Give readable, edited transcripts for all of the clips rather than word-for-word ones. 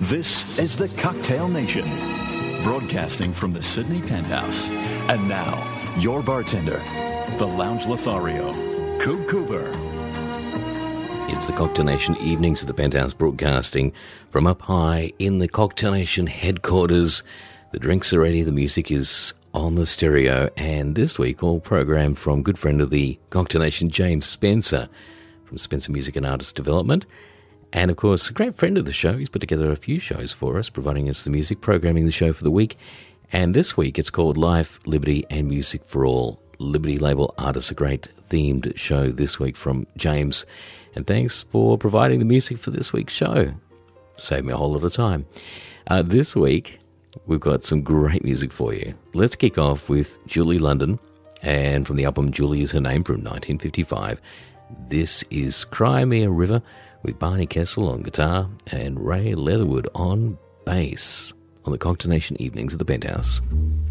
This is the Cocktail Nation, broadcasting from the Sydney Penthouse. And now, your bartender, the Lounge Lothario, Coop Cooper. It's the Cocktail Nation evenings at the Penthouse, broadcasting from up high in the Cocktail Nation headquarters. The drinks are ready, the music is on the stereo, and this week all programmed from good friend of the Cocktail Nation, James Spencer, from Spencer Music and Artist Development. And, of course, a great friend of the show. He's put together a few shows for us, providing us the music, programming the show for the week. And this week it's called Life, Liberty and Music for All. Liberty Label Artists, a great themed show this week from James. And thanks for providing the music for this week's show. Saved me a whole lot of time. This week we've got some great music for you. Let's kick off with Julie London. And from the album Julie Is Her Name from 1955, this is Cry Me a River, with Barney Kessel on guitar and Ray Leatherwood on bass, on the Cocktail Nation evenings at the Penthouse.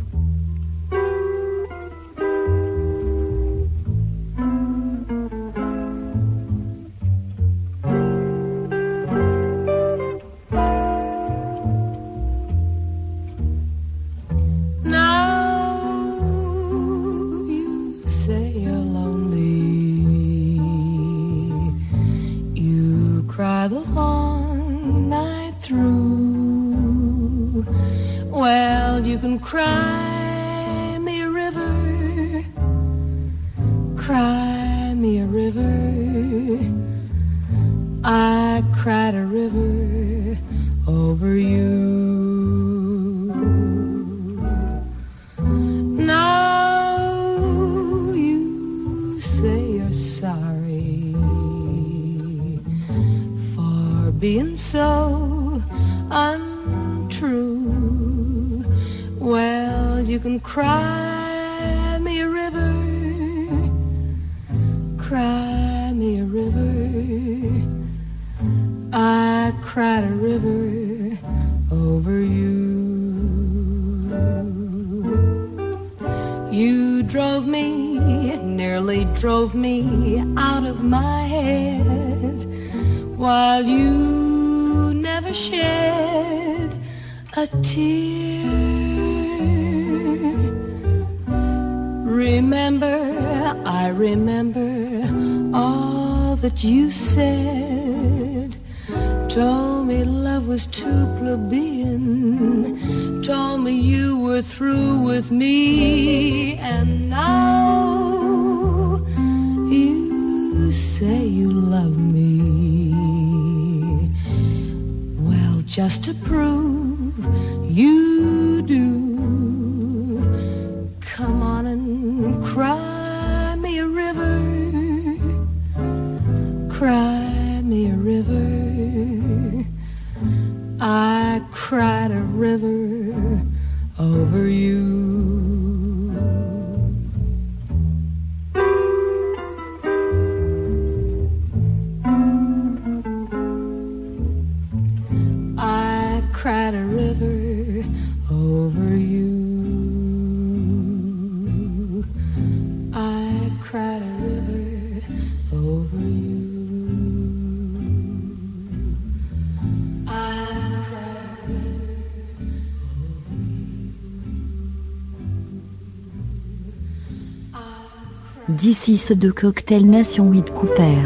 Cry the long night through. Well, you can cry me a river, cry me a river. I cried a river over you. Now you say you're sorry being so untrue. Well, you can cry me a river, cry me a river. I cried a river over you. You drove me, nearly drove me out of my head, while you never shed a tear. Remember, I remember all that you said. Told me love was too plebeian, told me you were through with me, and now you say you love me. Just to prove you do, come on and cry me a river, cry me a river. I cried a river over you. Cried a river over you. I cried a river over you. I cried a river over you. D'ici ceux de Cocktail Nation with Cooper.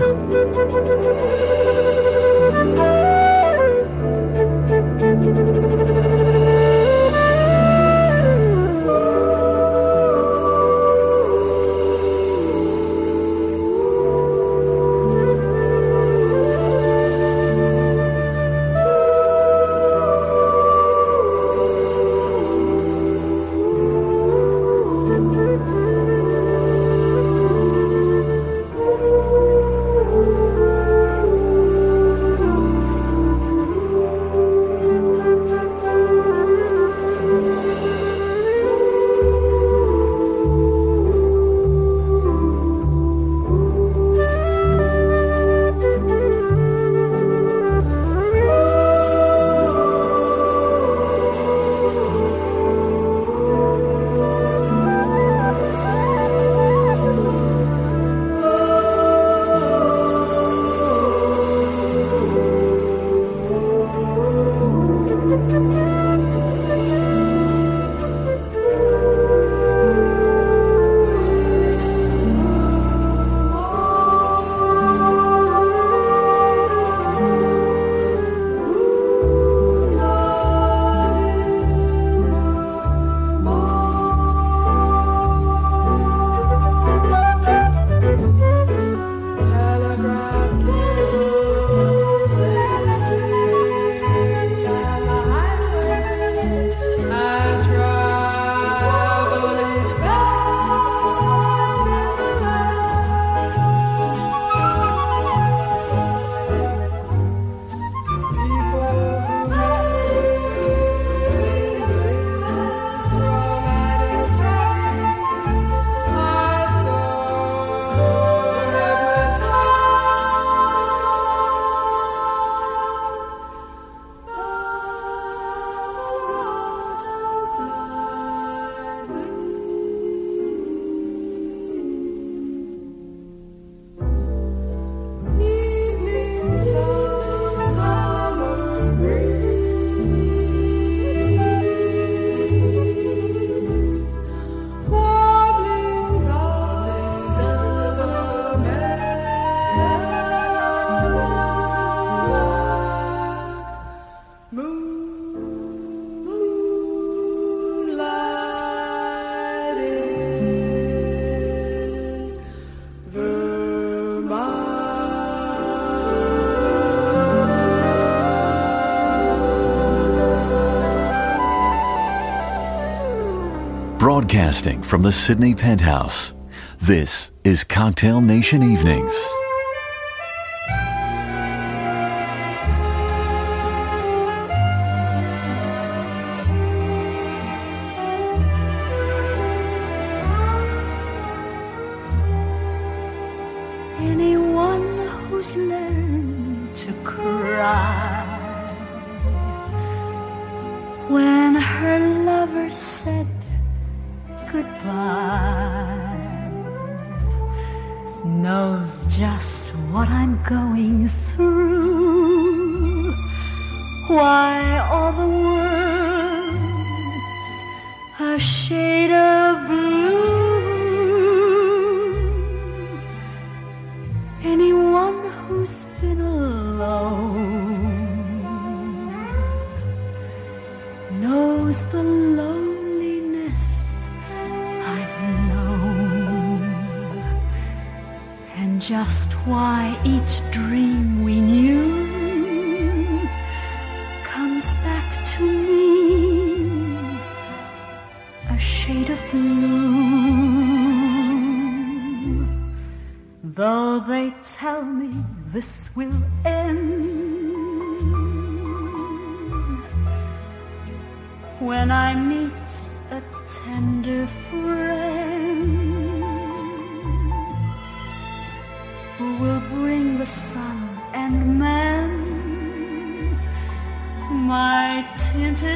Broadcasting from the Sydney Penthouse, this is Cocktail Nation Evenings. Anyone who's learned to cry when her lover said goodbye knows just what I'm going through. Why all the world's a shade of blue. Anyone who's been alone knows the loneliness just why each dream we knew comes back to me a shade of blue. Though they tell me this will end when I meet a tender friend who will bring the sun and mend my tinted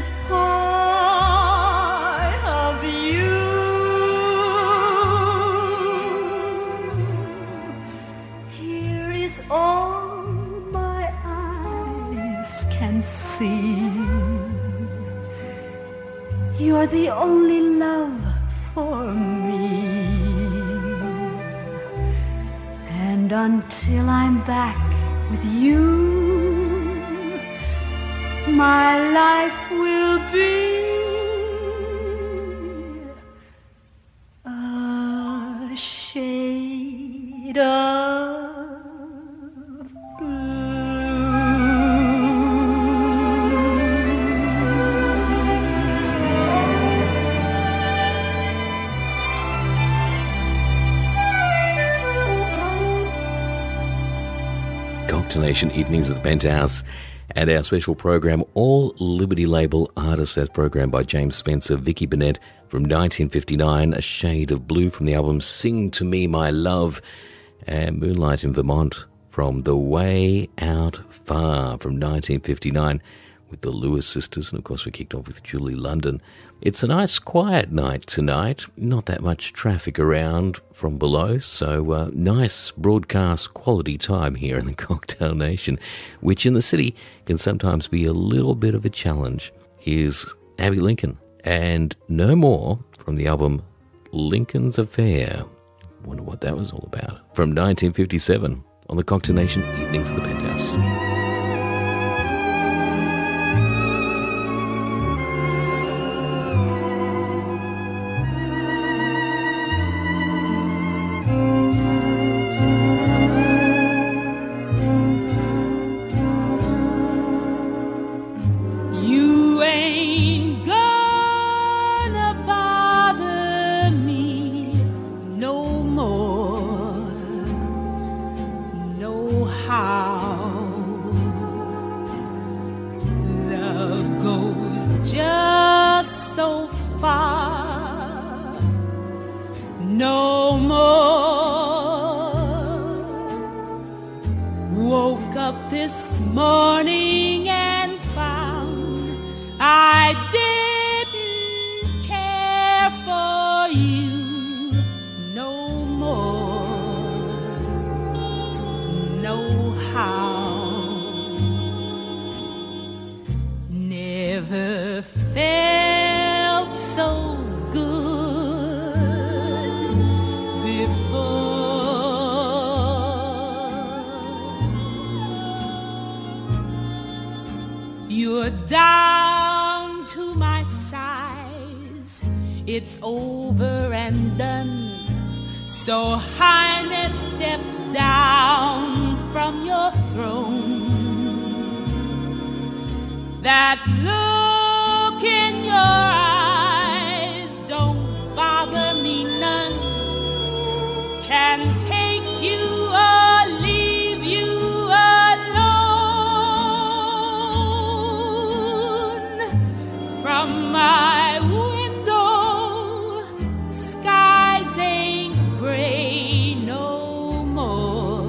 pie of you. Here is all my eyes can see. You're the only love for me. And until I'm back with you, my life will be a shade of Nation Evenings at the Penthouse, and our special program, All Liberty Label Artists. That program by James Spencer, Vicky Burnett from 1959, A Shade of Blue from the album Sing to Me My Love, and Moonlight in Vermont from The Way Out Far from 1959 with the Lewis Sisters, and of course we kicked off with Julie London. It's a nice quiet night tonight, not that much traffic around from below, so nice broadcast quality time here in the Cocktail Nation, which in the city can sometimes be a little bit of a challenge. Here's Abbey Lincoln and No More from the album Lincoln's Affair. Wonder what that was all about. From 1957 on the Cocktail Nation Evenings at the Penthouse. never felt so good before. You're down to my size, it's over and done. So Highness, step down from your throne. That look in your eyes don't bother me none. Can take you or leave you alone. From my window, skies ain't gray no more.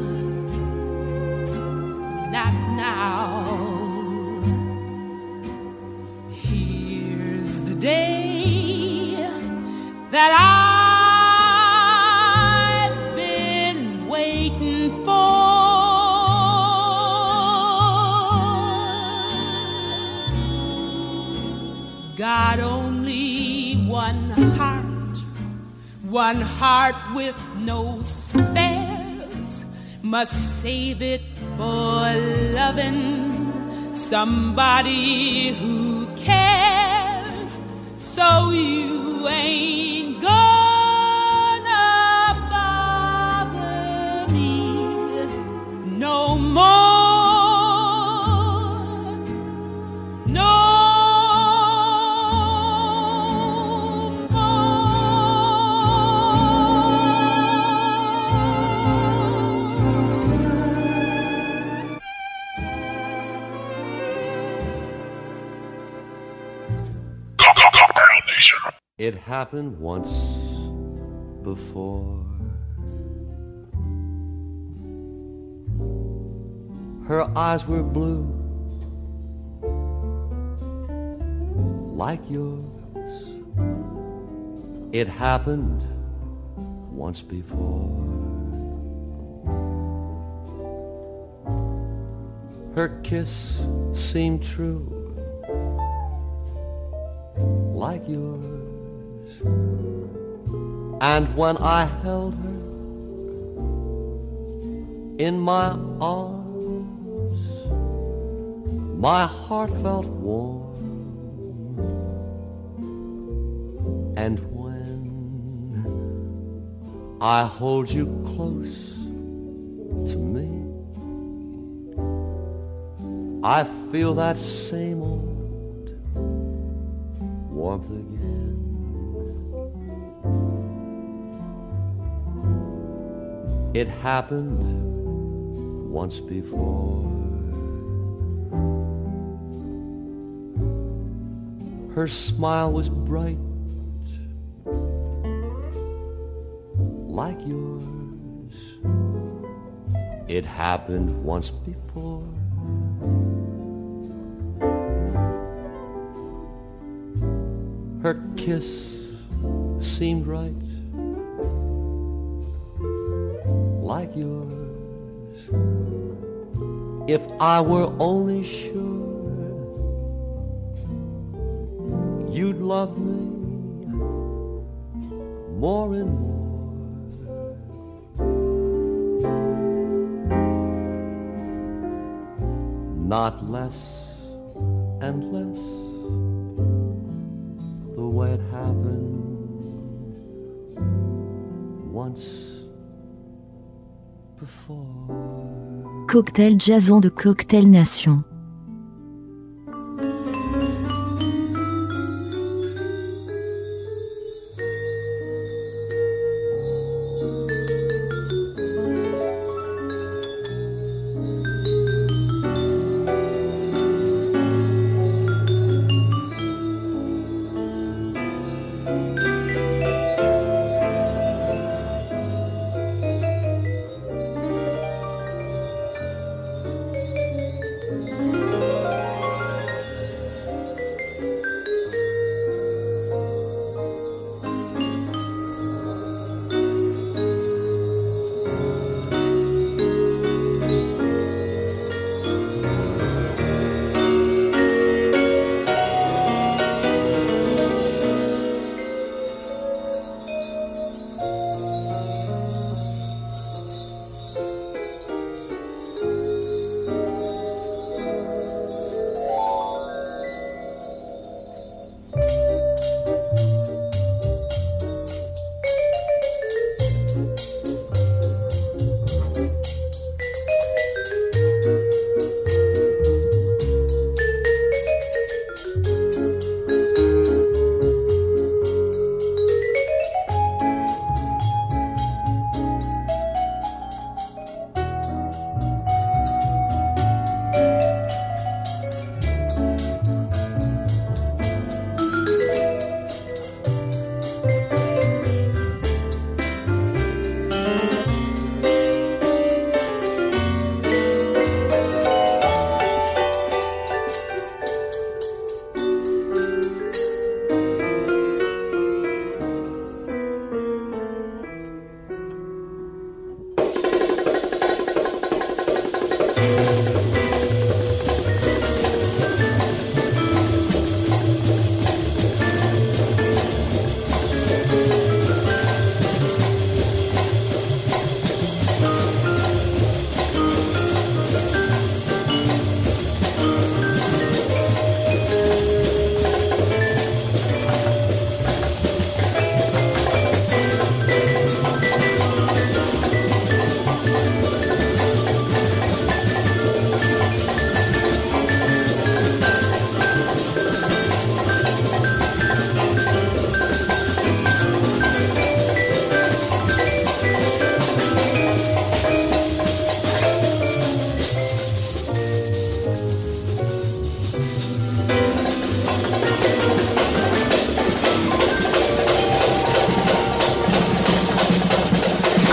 Not now. Here's the day that I've been waiting for. Got only one heart with no spares. Must save it for loving somebody who cares. So you ain't gonna bother me no more. It happened once before. Her eyes were blue, like yours. It happened once before. Her kiss seemed true, like yours. And when I held her in my arms, my heart felt warm. And when I hold you close to me, I feel that same old warmth again. It happened once before. Her smile was bright, like yours. It happened once before. Her kiss seemed right, like yours. If I were only sure you'd love me more and more. Not less and less, the way it happened once before. Cocktail Jason de Cocktail Nation.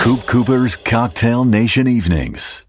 Coop Cooper's Cocktail Nation Evenings.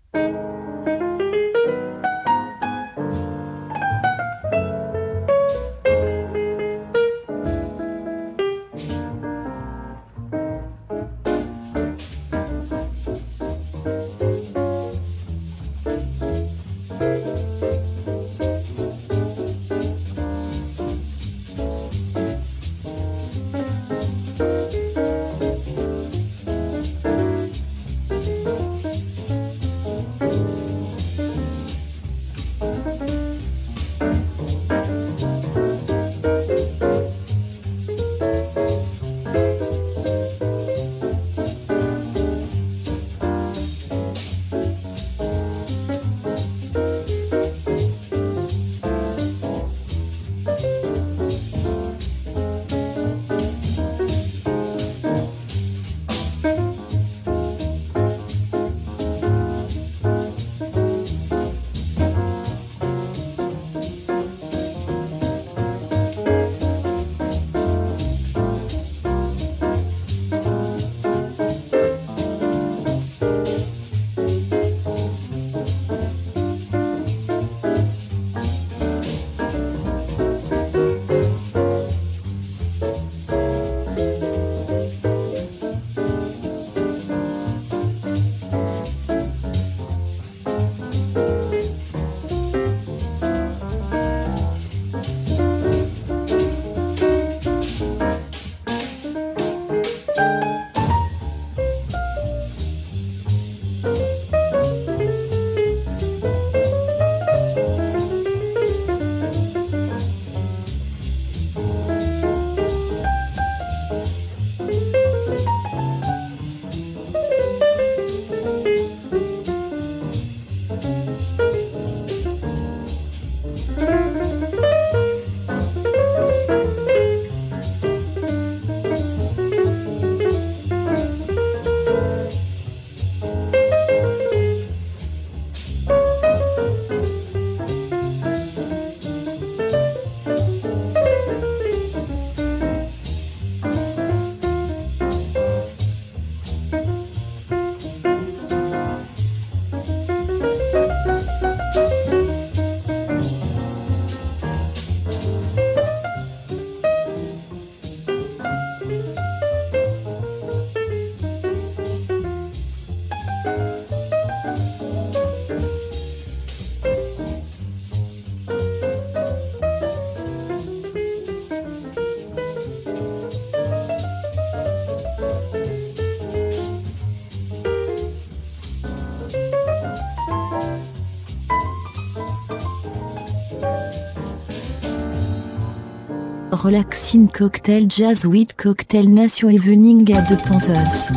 Relaxing Cocktail Jazz with Cocktail Nation Evening at the Panthers.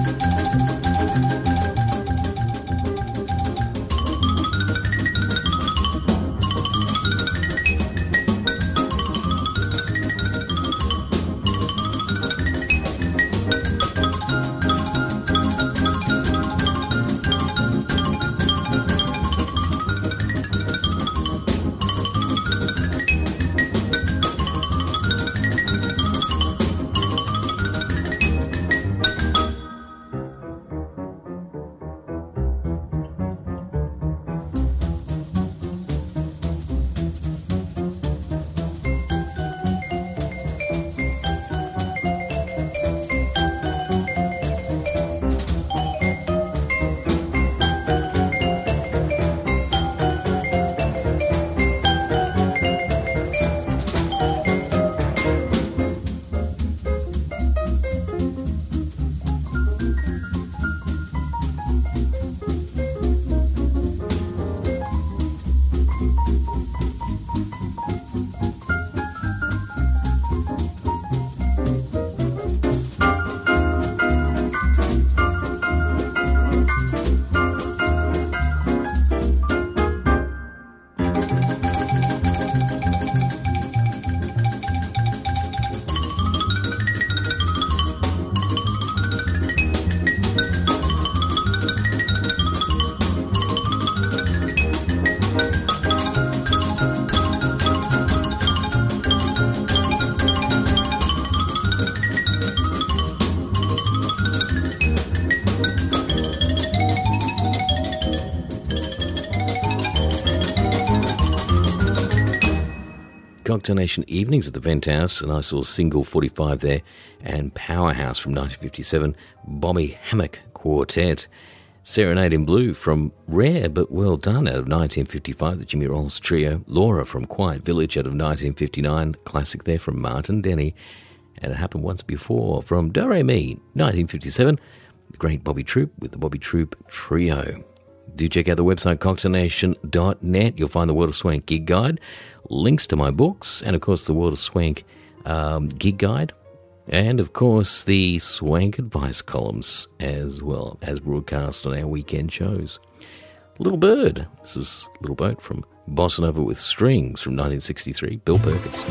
Cocktail Nation Evenings at the Penthouse, a nice little single 45 there, and Powerhouse from 1957, Bobby Hammock Quartet. Serenade in Blue from Rare But Well Done out of 1955, the Jimmy Rolls Trio. Laura from Quiet Village out of 1959, classic there from Martin Denny. And It Happened Once Before from Do Re Mi, 1957, the great Bobby Troop with the Bobby Troop Trio. Do check out the website cocktailnation.net. You'll find the World of Swank gig guide, links to my books, and of course the World of Swank gig guide, and of course the Swank advice columns as well as broadcast on our weekend shows. Little Bird. This is Little Boat from Bossa Nova with Strings from 1963, Bill Perkins.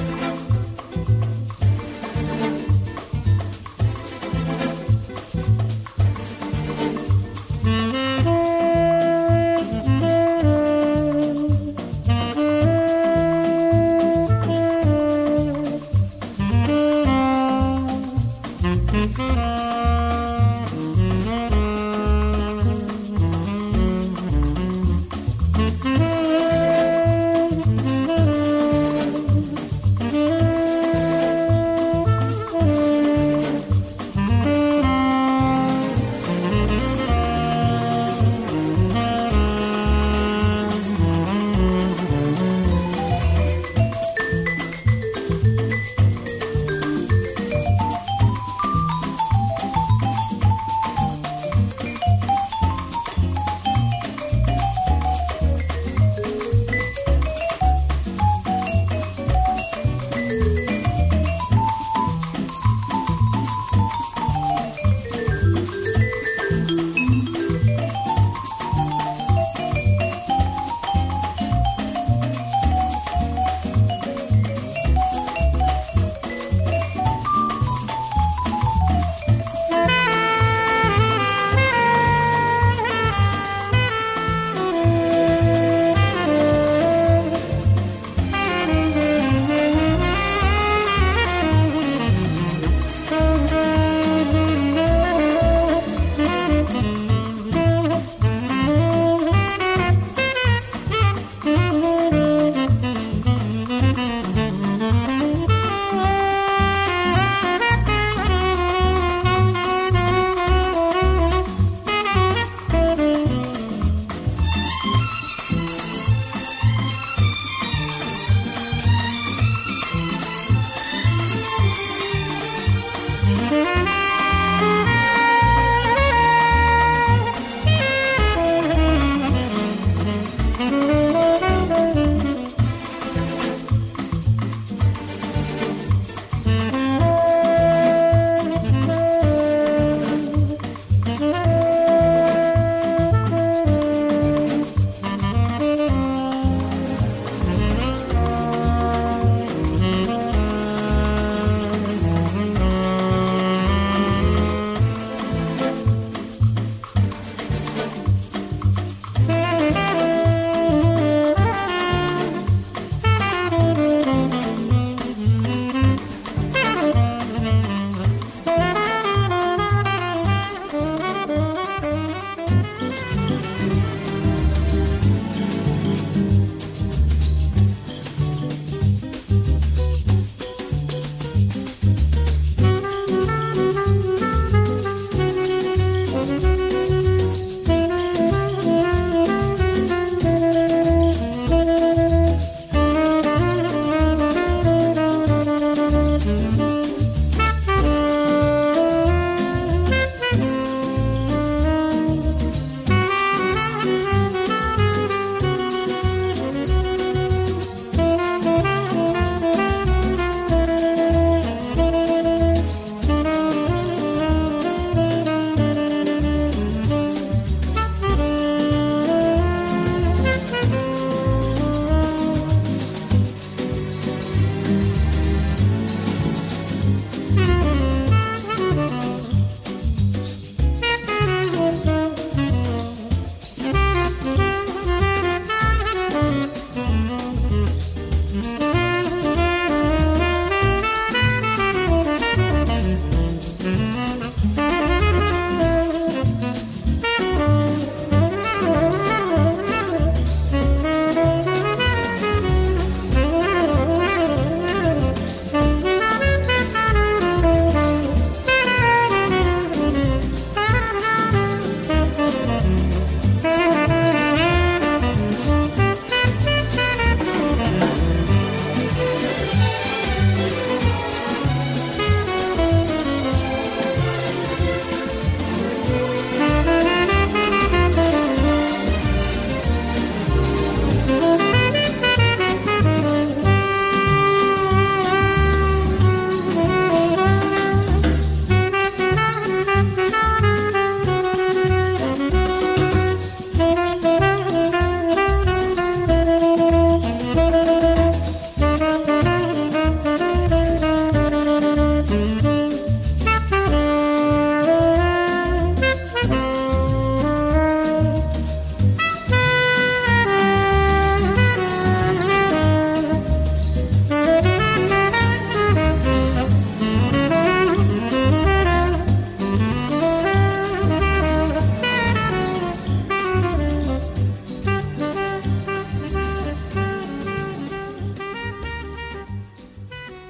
Thank you.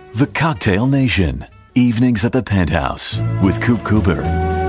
The Cocktail Nation. Evenings at the Penthouse with Coop Cooper.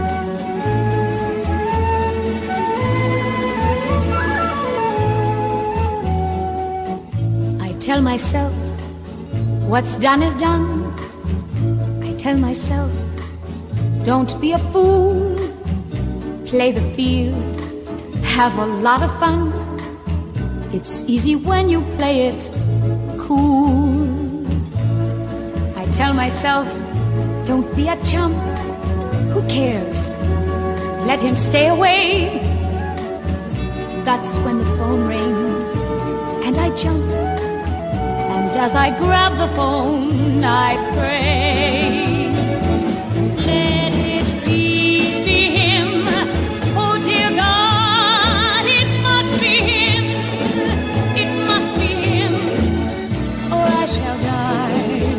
I tell myself, what's done is done. I tell myself, don't be a fool. Play the field, have a lot of fun. It's easy when you play it cool. I tell myself, don't be a chump. Who cares? Let him stay away. That's when the phone rings and I jump. And as I grab the phone, I pray. Let it please be him. Oh dear God, it must be him. It must be him, or I shall die.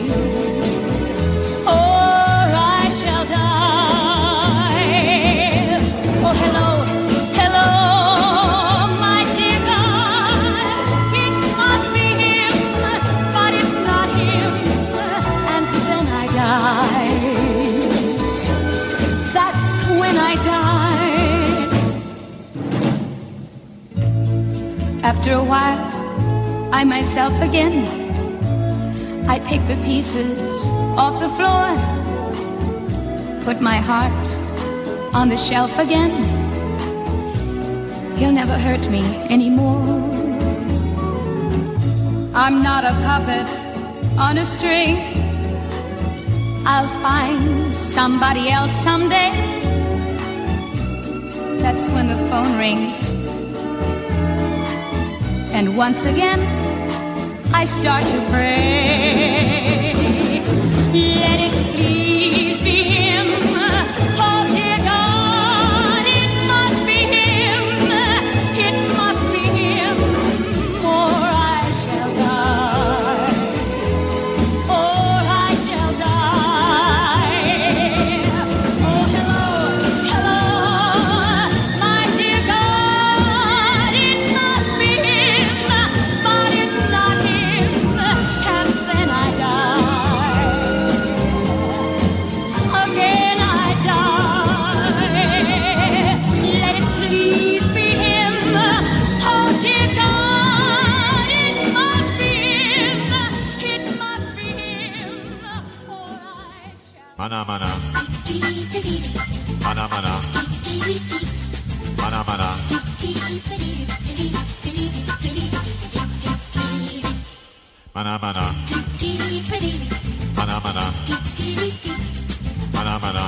Or I shall die. Oh hello, hello, my dear God. It must be him, but it's not him. And then I die. That's when I die. After a while, I myself again. I pick the pieces off the floor, put my heart on the shelf again. He'll never hurt me anymore. I'm not a puppet on a string. I'll find somebody else someday. That's when the phone rings. And once again, I start to pray. Let it please be him. Oh dear God, it must be him. It must be him, or I shall die. Or I shall die. Oh hello, hello, my dear God, it must be him, but it's not him. And then I die. Again I die. Let it please be him. Oh dear God, it must be him. It must be him, or I shall. Mana mana. Mana mana. Mana mana. Mana mana. Mana mana. Mana mana.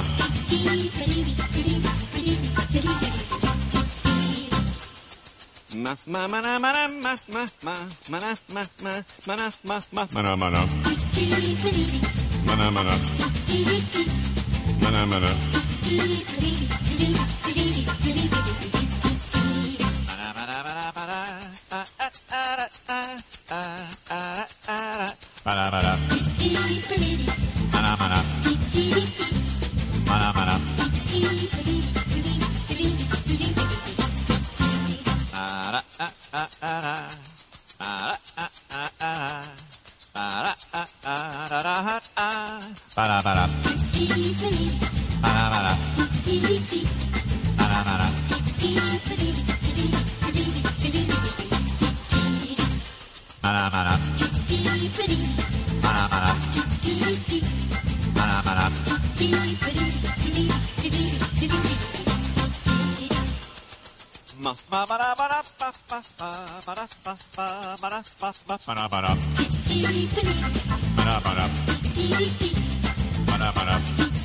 Ma ma mana mana ma ma ma mana ma ma mana ma ma mana mana. Mana mana. Mana mana. Mana mana. Mana mana. Mana mana. Para para. Para para. Para para. Para para. Para para. Para para. Ma ma para para pa pa pa para pa pa para pa pa para para. Para para. Para para.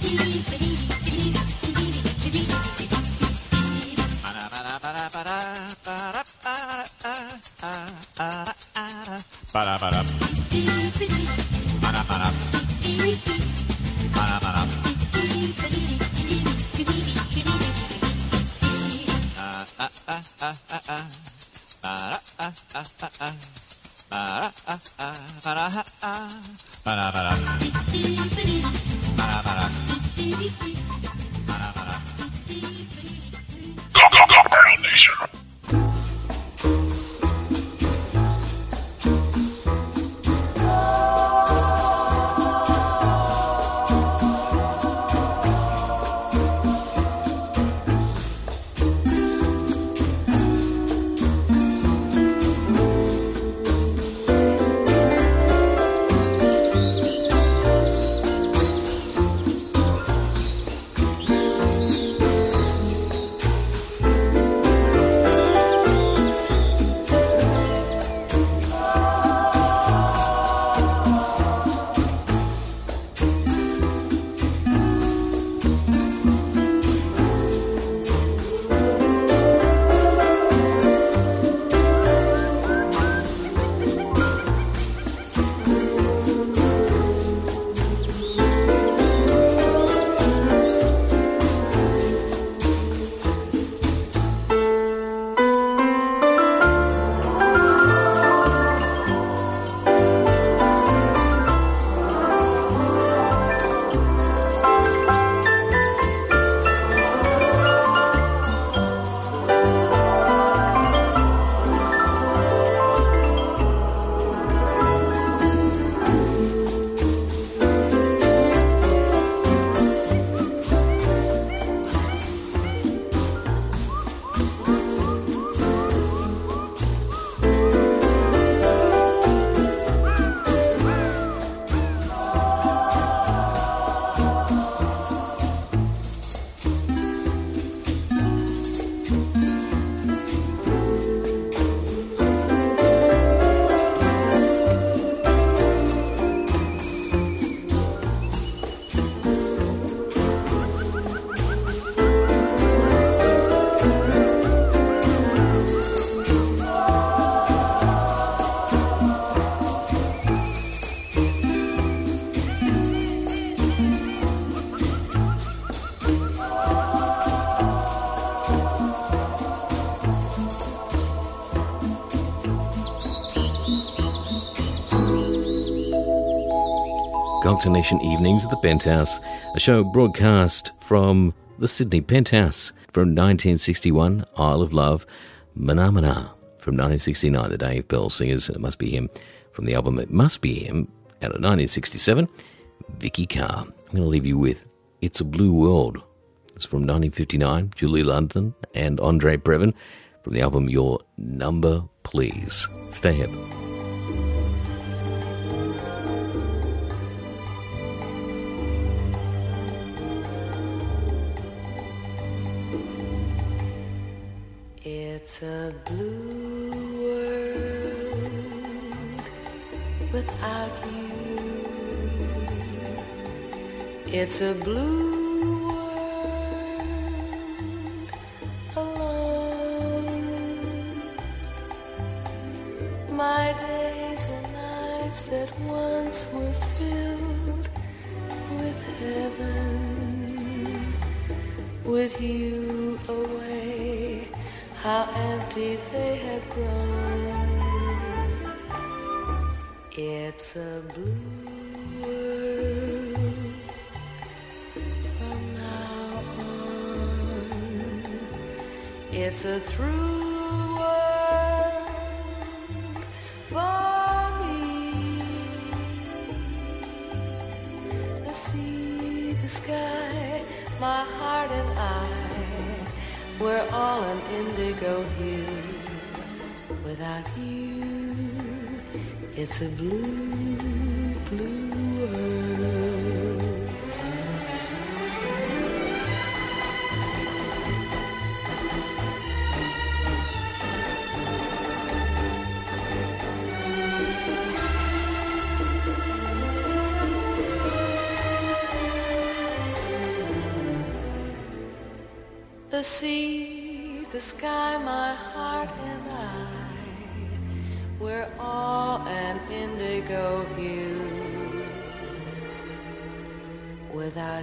Para para. Para para. Para para. Cocktail Nation Evenings at the Penthouse, a show broadcast from the Sydney Penthouse from 1961, Isle of Love, Mana Mana from 1969, the Dave Bell Singers, and It Must Be Him from the album It Must Be Him out of 1967, Vicky Carr. I'm going to leave you with It's a Blue World. It's from 1959, Julie London and Andre Previn from the album Your Number Please. Stay hip. It's a blue world without you. It's a blue world alone. My days and nights that once were filled with heaven, with you away, how empty they have grown. It's a blue world from now on. It's a through world for me. The sea, the sky, my heart and I, we're all an indigo hue. Without you, it's a blue, blue world. The sea, the sky, my heart and I, we're all an indigo hue. Without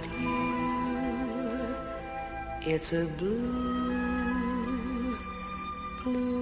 you, it's a blue, blue